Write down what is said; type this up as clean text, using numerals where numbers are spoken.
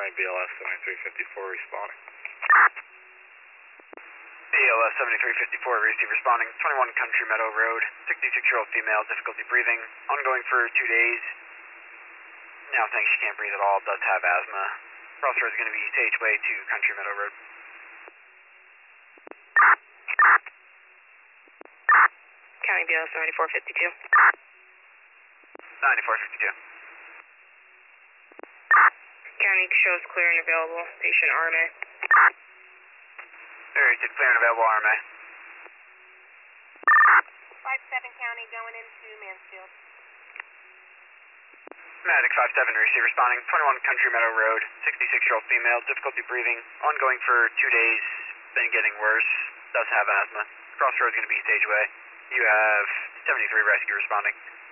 County BLS 7354 responding. BLS 7354, receive responding, 21 Country Meadow Road, 66-year-old female, difficulty breathing, ongoing for 2 days. Now thinks she can't breathe at all, does have asthma. Crossroads is going to be Sageway to Country Meadow Road. County BLS 9452. 9452. County shows clear and available. Patient RMA. Very good, clear and available RMA. 57 County going into Mansfield. Medic 57, receive responding, 21 Country Meadow Road, 66-year-old female, difficulty breathing, ongoing for 2 days, been getting worse, does have asthma. Crossroads going to be Sageway. You have 73 rescue responding.